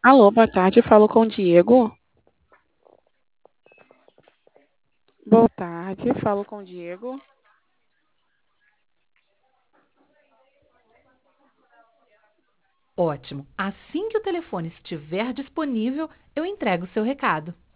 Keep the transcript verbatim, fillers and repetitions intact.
Alô, boa tarde, falo com o Diego. Boa tarde, falo com o Diego. Ótimo. Assim que o telefone estiver disponível, eu entrego o seu recado.